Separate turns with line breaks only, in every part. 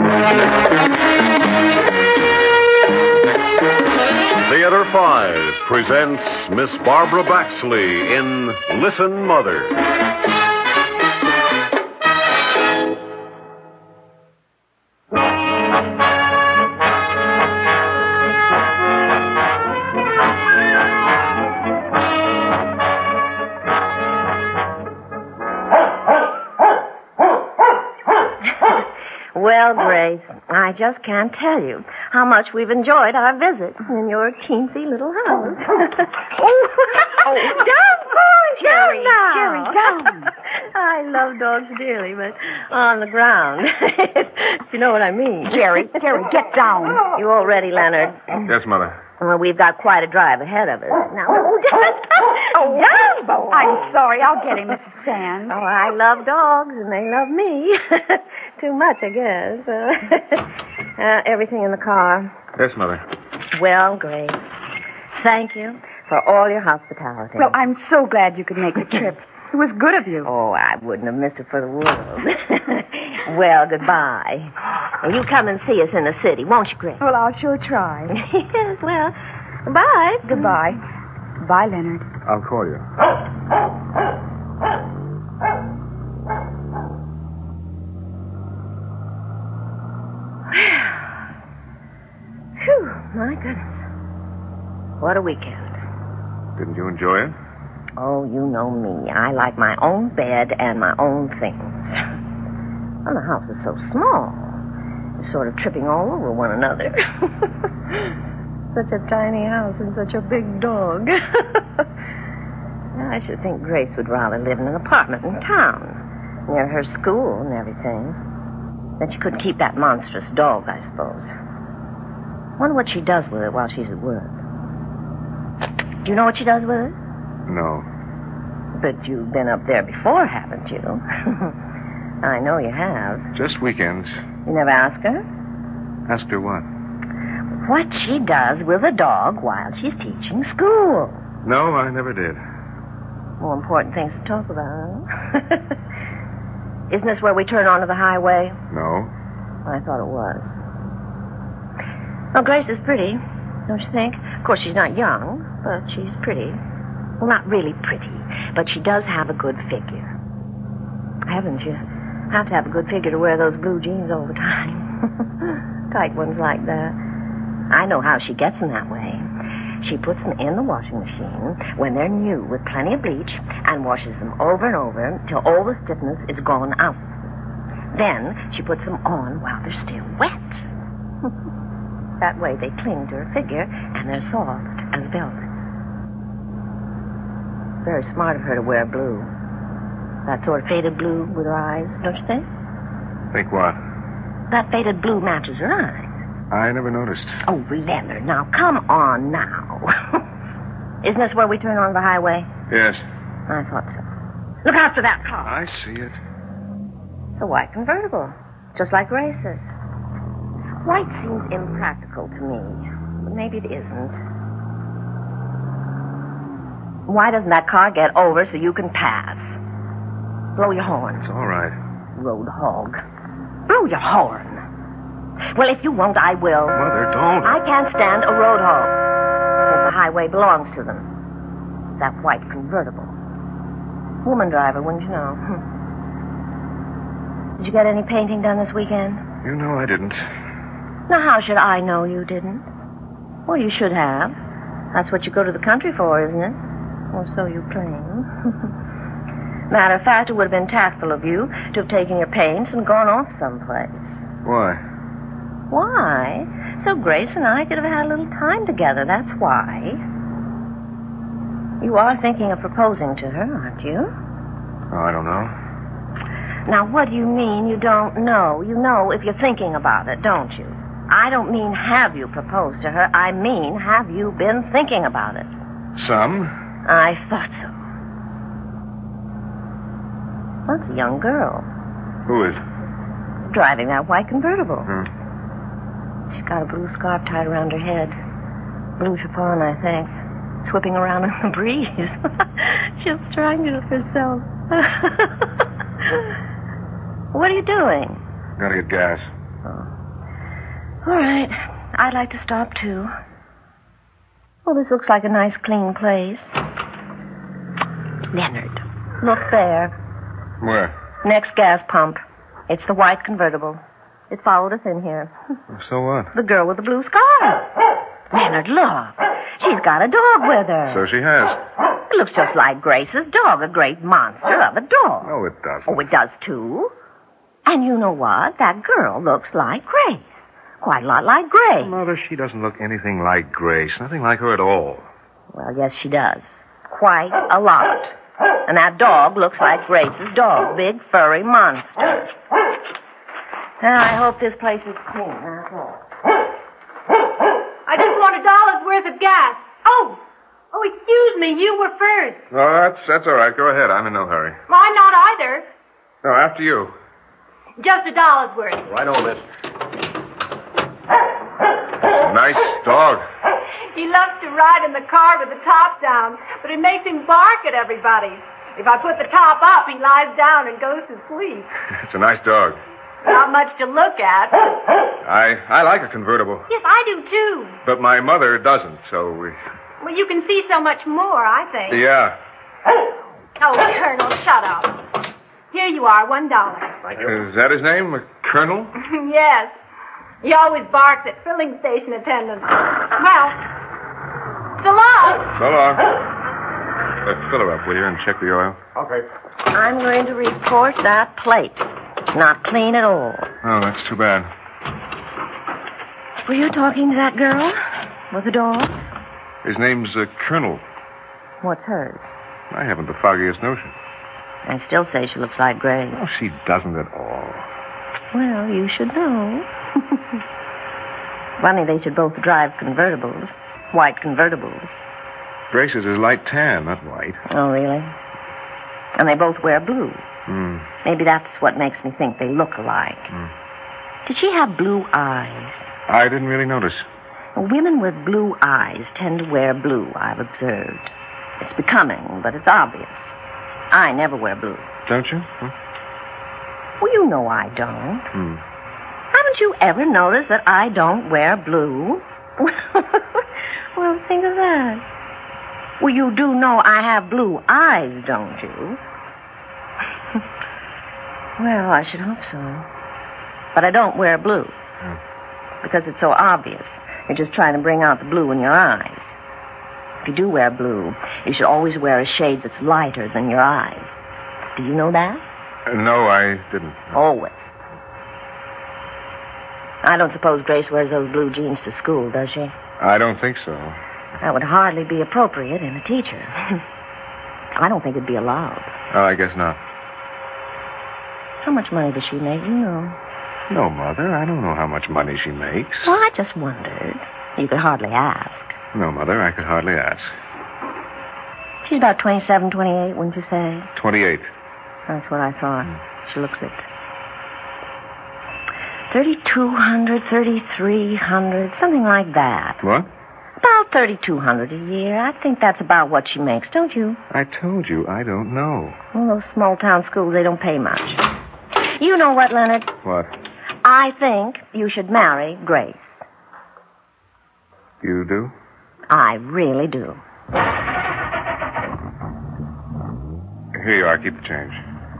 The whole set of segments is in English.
Theater 5 presents Miss Barbara Baxley in Listen, Mother.
Well, Grace, I just can't tell you how much we've enjoyed our visit in your teensy little house. Down, boy,
Jerry,
down now.
Jerry, down.
I love dogs dearly, but on the ground. You know what I mean.
Jerry, get down.
You all ready, Leonard?
Yes, Mother.
Well, we've got quite a drive ahead of us. Now,
Down, boy. I'm sorry. I'll get him, Mrs. Sands.
Oh, I love dogs, and they love me. Too much, I guess. Everything in the car.
Yes, Mother.
Well, Grace, thank you for all your hospitality.
Well, I'm so glad you could make the trip. It was good of you.
Oh, I wouldn't have missed it for the world. Well, goodbye. And you come and see us in the city, won't you, Grace?
Well, I'll sure try.
Yes, well, goodbye.
Goodbye. Bye, Leonard.
I'll call you.
Whew, my goodness. What a weekend.
Didn't you enjoy it?
Oh, you know me. I like my own bed and my own things. Well, the house is so small. You're sort of tripping all over one another. Such a tiny house and such a big dog. I should think Grace would rather live in an apartment in town, near her school and everything. Then she couldn't keep that monstrous dog, I suppose. Wonder what she does with it while she's at work. Do you know what she does with it?
No.
But you've been up there before, haven't you? I know you have.
Just weekends.
You never ask her?
Asked her what?
What she does with a dog while she's teaching school.
No, I never did.
More important things to talk about, huh? Isn't this where we turn onto the highway?
No.
I thought it was. Well, Grace is pretty, don't you think? Of course, she's not young, but she's pretty. Well, not really pretty, but she does have a good figure. Haven't you? Have to have a good figure to wear those blue jeans all the time. Tight ones like that. I know how she gets them that way. She puts them in the washing machine when they're new with plenty of bleach and washes them over and over till all the stiffness is gone out. Then she puts them on while they're still wet. That way they cling to her figure and they're soft as velvet. Very smart of her to wear blue. That sort of faded blue with her eyes, don't you think?
Think what?
That faded blue matches her eyes.
I never noticed.
Oh, Leonard, now, come on now. Isn't this where we turn on the highway?
Yes.
I thought so. Look out for that car.
I see it.
It's a white convertible, just like Grace's. White seems impractical to me, but maybe it isn't. Why doesn't that car get over so you can pass? Blow your horn.
It's all right.
Road hog. Blow your horn. Well, if you won't, I will.
Mother, don't.
I can't stand a road hog. Since the highway belongs to them. That white convertible. Woman driver, wouldn't you know? Did you get any painting done this weekend?
You know I didn't.
Now, how should I know you didn't? Well, you should have. That's what you go to the country for, isn't it? Or so you claim. Matter of fact, it would have been tactful of you to have taken your paints and gone off someplace.
Why?
Why? So Grace and I could have had a little time together, that's why. You are thinking of proposing to her, aren't you?
Oh, I don't know.
Now, what do you mean you don't know? You know if you're thinking about it, don't you? I don't mean have you proposed to her. I mean have you been thinking about it?
Some.
I thought so. That's a young girl.
Who is?
Driving that white convertible.
Hmm.
She's got a blue scarf tied around her head. Blue chiffon, I think. It's whipping around in the breeze. She'll strangle herself. What are you doing?
Gotta get gas.
Oh. All right. I'd like to stop, too. Oh, this looks like a nice, clean place. Leonard, look there.
Where?
Next gas pump. It's the white convertible. It followed us in here.
So what?
The girl with the blue scarf. Leonard, look. She's got a dog with her.
So she has.
It looks just like Grace's dog, a great monster of a dog.
No, it doesn't.
Oh, it does, too. And you know what? That girl looks like Grace. Quite a lot like Grace.
Mother, she doesn't look anything like Grace. Nothing like her at all.
Well, yes, she does. Quite a lot. And that dog looks like Grace's dog. Big, furry monster. Now, I hope this place is clean, that's all.
I just want $1 worth of gas. Oh, excuse me. You were first.
No, that's all right. Go ahead. I'm in no hurry.
Well, I'm not either.
No, after you.
Just $1 worth.
Right on, miss.
Nice dog.
He loves to ride in the car with the top down, but it makes him bark at everybody. If I put the top up, he lies down and goes to sleep.
It's a nice dog.
Not much to look at.
I like a convertible.
Yes, I do, too.
But my mother doesn't, so we...
Well, you can see so much more, I think.
Yeah.
Oh, Colonel, shut up. Here you are, $1.
Thank you.
Is that his name, Colonel?
Yes. He always barks at filling station attendants. Well, so long.
So long. Fill her up, will you, and check the oil?
Okay.
I'm going to report that plate. It's not clean at all.
Oh, that's too bad.
Were you talking to that girl with the dog?
His name's Colonel.
What's hers?
I haven't the foggiest notion.
I still say she looks like Grace.
Oh, she doesn't at all.
Well, you should know. Funny they should both drive convertibles. White convertibles.
Grace's is light tan, not white.
Oh, really? And they both wear blue.
Hmm.
Maybe that's what makes me think they look alike. Did she have blue eyes?
I didn't really notice.
Well, women with blue eyes tend to wear blue, I've observed. It's becoming, but it's obvious. I never wear blue.
Don't you?
Well, you know I don't. Haven't you ever noticed that I don't wear blue? Well, think of that. Well, you do know I have blue eyes, don't you? Well, I should hope so. But I don't wear blue. Because it's so obvious. You're just trying to bring out the blue in your eyes. If you do wear blue, you should always wear a shade that's lighter than your eyes. Do you know that?
No, I didn't.
Always. I don't suppose Grace wears those blue jeans to school, does she?
I don't think so.
That would hardly be appropriate in a teacher. I don't think it'd be allowed.
Oh, I guess not.
How much money does she make, you know?
No, Mother, I don't know how much money she makes.
Well, I just wondered. You could hardly ask.
No, Mother, I could hardly ask.
She's about 27, 28, wouldn't you say?
28.
That's what I thought. She looks it. 3,200, 3,300, something like that.
What?
About 3,200 a year. I think that's about what she makes, don't you?
I told you, I don't know.
Well, those small-town schools, they don't pay much. You know what, Leonard?
What?
I think you should marry Grace.
You do?
I really do.
Here you are. Keep the change.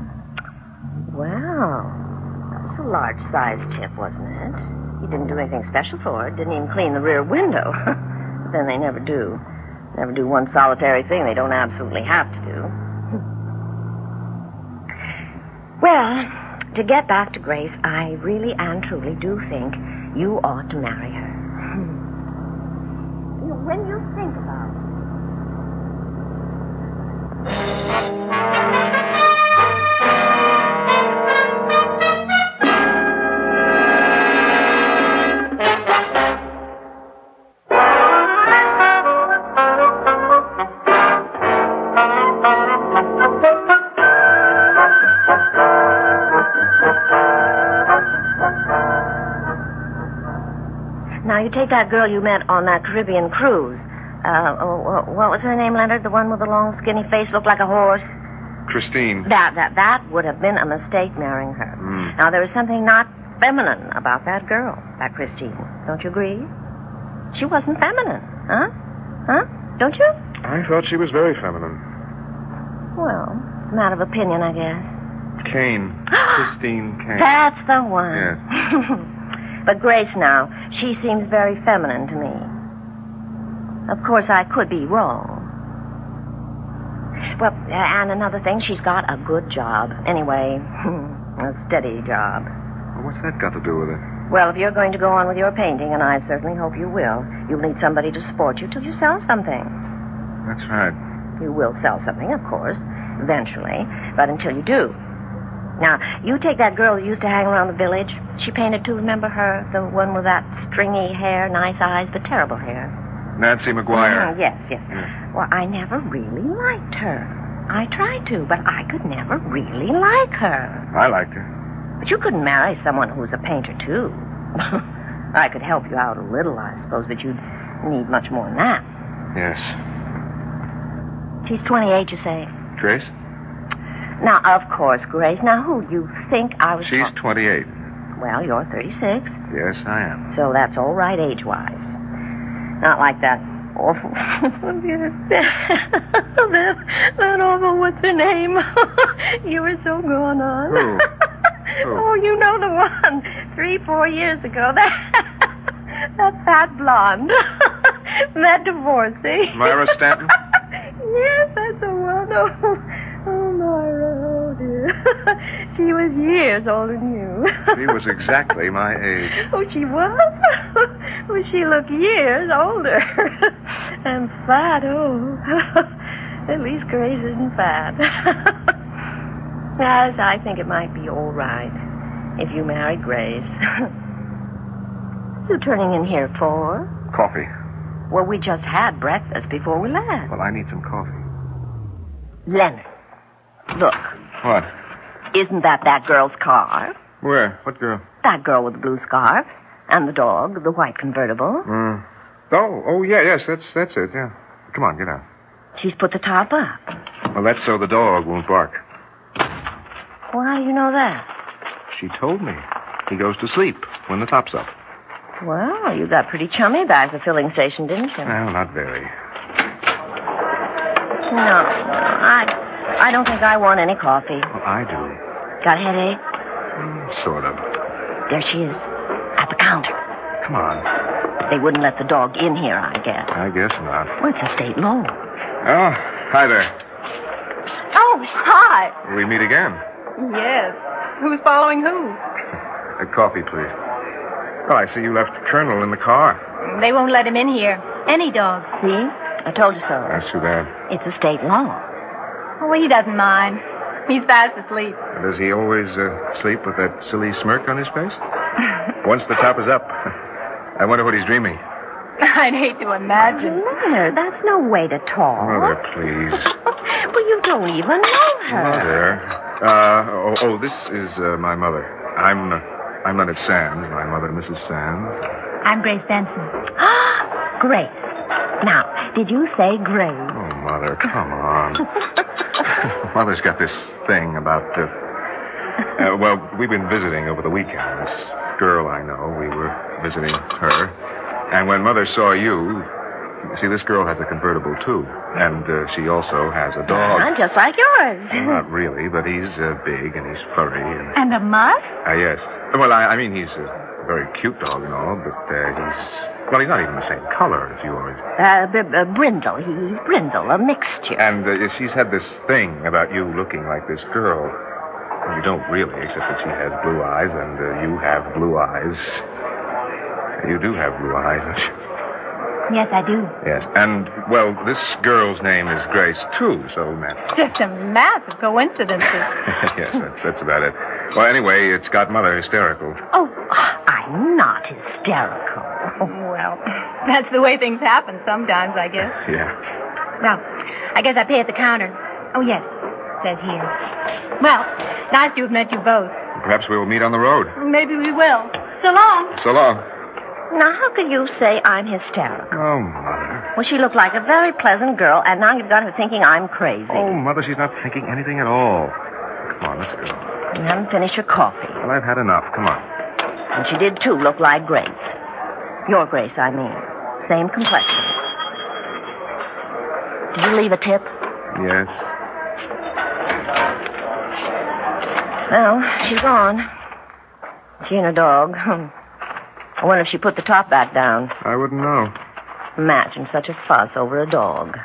Well, that was a large-sized tip, wasn't it? You didn't do anything special for it. Didn't even clean the rear window. But then they never do. Never do one solitary thing they don't absolutely have to do. Well, to get back to Grace, I really and truly do think you ought to marry her. When you think about it. Now, you take that girl you met on that Caribbean cruise. What was her name, Leonard? The one with the long, skinny face, looked like a horse?
Christine.
That would have been a mistake, marrying her. Now, there was something not feminine about that girl, that Christine. Don't you agree? She wasn't feminine, huh? Huh? Don't you?
I thought she was very feminine.
Well, it's a matter of opinion, I guess.
Kane. Christine Kane.
That's the one.
Yes.
But Grace now, she seems very feminine to me. Of course, I could be wrong. Well, and another thing, she's got a good job. Anyway, a steady job.
Well, what's that got to do with it?
Well, if you're going to go on with your painting, and I certainly hope you will, you'll need somebody to support you till you sell something.
That's right.
You will sell something, of course, eventually, but until you do. Now, you take that girl who used to hang around the village. She painted too, remember her? The one with that stringy hair, nice eyes, but terrible hair.
Nancy McGuire.
Yes. Well, I never really liked her. I tried to, but I could never really like her.
I liked her.
But you couldn't marry someone who's a painter, too. I could help you out a little, I suppose, but you'd need much more than that.
Yes.
She's 28, you say?
Grace?
Now, of course, Grace. Now, who you think I was...
She's 28.
Well, you're 36.
Yes, I am.
So that's all right age-wise. Not like that awful... that awful, what's her name? You were so gone on.
Who?
Oh, you know the one. 3-4 years ago. That fat blonde. That divorcee.
Myra Stanton?
Yes, that's the one. Oh, Myra, oh, dear. She was years older than you.
She was exactly my age.
Oh, she was? Well, she looked years older. And fat, oh. At least Grace isn't fat. Yes, I think it might be all right if you married Grace. You turning in here for?
Coffee.
Well, we just had breakfast before we left.
Well, I need some coffee.
Leonard, look.
What?
Isn't that girl's car?
Where? What girl?
That girl with the blue scarf. And the dog, the white convertible.
Oh, yes, that's it, yeah. Come on, get out.
She's put the top up.
Well, that's so the dog won't bark.
Well, how do you know that?
She told me. He goes to sleep when the top's up.
Well, you got pretty chummy back at the filling station, didn't you?
Well, not very.
No, I don't think I want any coffee.
Well, I do.
Got a headache?
Sort of.
There she is, at the counter.
Come on.
They wouldn't let the dog in here, I guess.
I guess not.
Well, it's a state law.
Oh, hi there.
Oh, hi.
We meet again.
Yes. Who's following who?
A coffee, please. Oh, I see you left Colonel in the car.
They won't let him in here. Any dog.
See? I told you so.
That's too bad.
It's a state law.
Oh, he doesn't mind. He's fast asleep.
Does he always sleep with that silly smirk on his face? Once the top is up. I wonder what he's dreaming.
I'd hate to imagine.
Leonard, that's no way to talk.
Mother, please.
Well, you don't even know her.
Mother. This is my mother. I'm Leonard Sands. My mother, Mrs. Sands.
I'm Grace Benson.
Grace. Now, did you say Grace?
Oh, Mother, come on. Mother's got this thing about, well, we've been visiting over the weekend. This girl I know, we were visiting her. And when Mother saw you, see, this girl has a convertible, too. And she also has a dog.
Just like yours.
Not really, but he's big and he's furry.
And a mutt?
Yes. Well, I mean, he's a very cute dog and all, but well, he's not even the same color as yours.
Brindle. He's Brindle, a mixture.
And she's had this thing about you looking like this girl. Well, you don't really, except that she has blue eyes, and you have blue eyes. You do have blue eyes, don't you?
Yes, I do.
Yes. And, well, this girl's name is Grace, too, so man.
Just a massive coincidences.
Yes, that's about it. Well, anyway, it's got Mother hysterical.
Oh, I'm not hysterical.
Well, that's the way things happen sometimes, I guess.
Yeah.
Well, I guess I pay at the counter. Oh, yes. It says here. Well, nice to have met you both.
Perhaps we'll meet on the road.
Maybe we will. So long.
So long.
Now, how can you say I'm hysterical?
Oh, Mother.
Well, she looked like a very pleasant girl, and now you've got her thinking I'm crazy.
Oh, Mother, she's not thinking anything at all. Come on, let's go.
You haven't finished your coffee.
Well, I've had enough. Come on.
And she did, too, look like Grace. Your Grace, I mean. Same complexion. Did you leave a tip?
Yes.
Well, she's gone. She and her dog. I wonder if she put the top back down.
I wouldn't know.
Imagine such a fuss over a dog.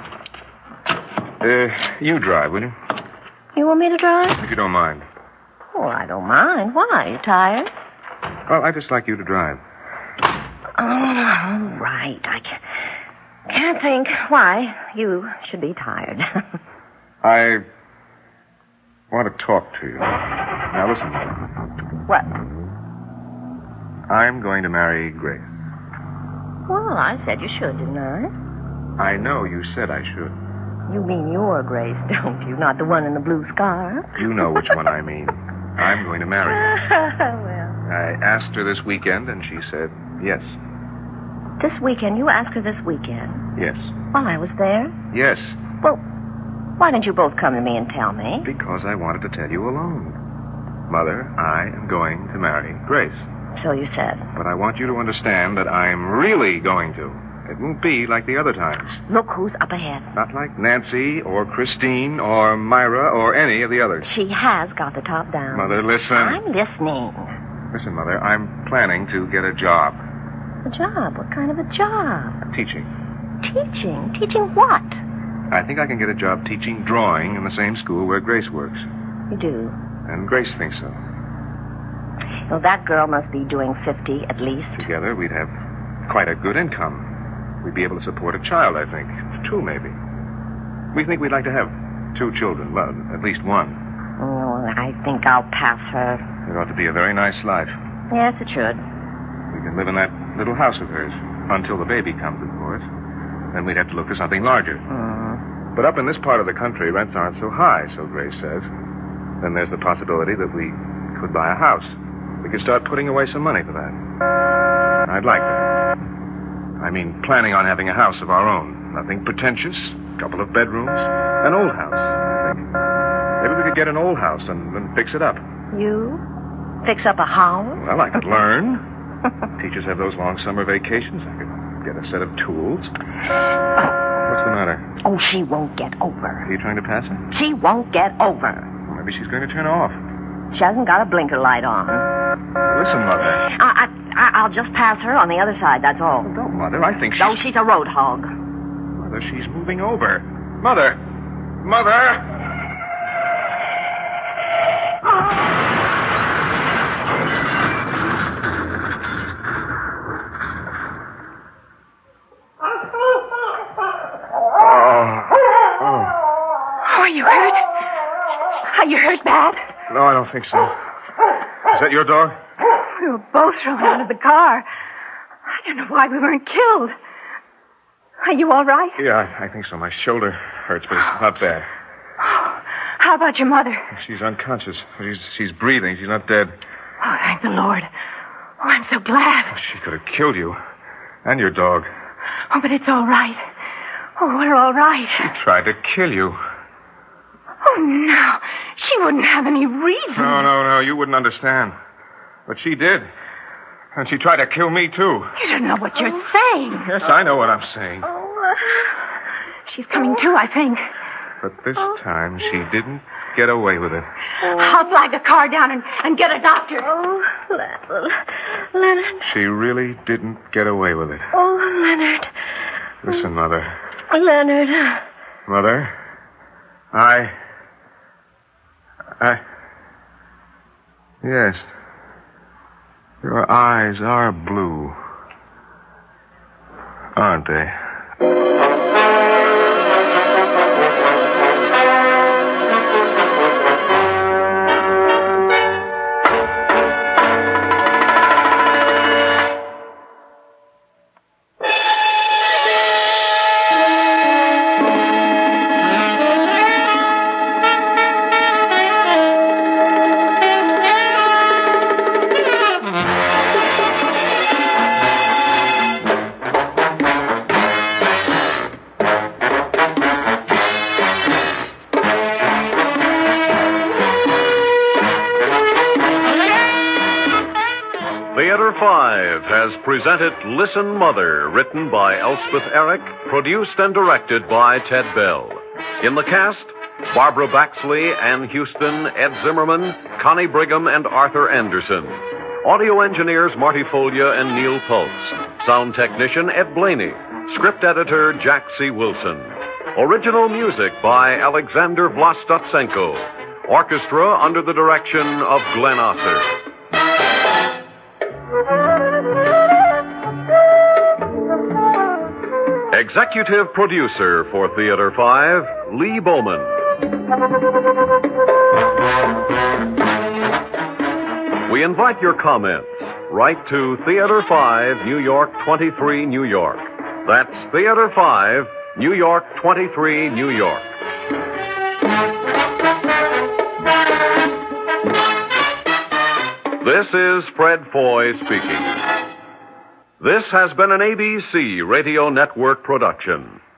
You drive, will you?
You want me to drive?
If you don't mind.
Oh, I don't mind. Why? You tired?
Well, I'd just like you to drive.
Oh, all right. I can't think why you should be tired.
I want to talk to you. Now, listen.
What?
I'm going to marry Grace.
Well, I said you should, didn't I?
I know you said I should.
You mean your Grace, don't you? Not the one in the blue scarf?
You know which one I mean. I'm going to marry her.
Well.
I asked her this weekend, and she said yes.
This weekend? You asked her this weekend?
Yes.
While I was there?
Yes.
Well, why didn't you both come to me and tell me?
Because I wanted to tell you alone. Mother, I am going to marry Grace.
So you said.
But I want you to understand that I'm really going to. It won't be like the other times.
Look who's up ahead.
Not like Nancy or Christine or Myra or any of the others.
She has got the top down.
Mother, listen.
I'm listening.
Listen, Mother, I'm planning to get a job.
A job? What kind of a job?
Teaching.
Teaching? Teaching what?
I think I can get a job teaching drawing in the same school where Grace works.
You do?
And Grace thinks so.
Well, that girl must be doing 50 at least.
Together, we'd have quite a good income. We'd be able to support a child, I think. 2, maybe. We think we'd like to have 2 children. Well, at least 1.
Oh, I think I'll pass her.
It ought to be a very nice life.
Yes, it should.
We can live in that little house of hers. Until the baby comes, of course. Then we'd have to look for something larger. But up in this part of the country, rents aren't so high, so Grace says. Then there's the possibility that we could buy a house. We could start putting away some money for that. I'd like that. I mean, planning on having a house of our own. Nothing pretentious. A couple of bedrooms. An old house, I think. Maybe we could get an old house and fix it up.
You? Fix up a house?
Well, I could learn. Teachers have those long summer vacations. I could get a set of tools. What's the matter?
Oh, she won't get over.
Are you trying to pass her?
She won't get over.
Well, maybe she's going to turn off.
She hasn't got a blinker light on.
Listen, Mother.
I'll just pass her on the other side, that's all.
No, Mother, I think she's...
No, she's a road hog.
Mother, she's moving over. Mother! Mother!
Are you hurt? Are you hurt bad?
No, I don't think so. Is that your dog?
We were both thrown out of the car. I don't know why we weren't killed. Are you all right?
Yeah, I think so. My shoulder hurts, but it's not bad.
Oh, how about your mother?
She's unconscious. She's breathing. She's not dead.
Oh, thank the Lord. Oh, I'm so glad.
She could have killed you. And your dog.
Oh, but it's all right. Oh, we're all right.
She tried to kill you.
Oh, no. She wouldn't have any reason.
No. You wouldn't understand. But she did. And she tried to kill me, too.
You don't know what you're saying.
Yes, I know what I'm saying.
She's coming to, I think.
But this time, she didn't get away with it.
I'll flag the car down and get a doctor.
Oh, Leonard.
She really didn't get away with it.
Oh, Leonard.
Listen, Mother.
Leonard.
Mother, Yes. Your eyes are blue, aren't they?
5 has presented Listen Mother, written by Elspeth Eric, produced and directed by Ted Bell. In the cast, Barbara Baxley, Ann Houston, Ed Zimmerman, Connie Brigham, and Arthur Anderson. Audio engineers Marty Folia and Neil Pultz. Sound technician Ed Blaney. Script editor Jack C. Wilson. Original music by Alexander Vlastotsenko. Orchestra under the direction of Glenn Osser. Executive producer for Theater 5, Lee Bowman. We invite your comments. Write to Theater 5, New York 23, New York. That's Theater 5, New York 23, New York. This is Fred Foy speaking. This has been an ABC Radio Network production.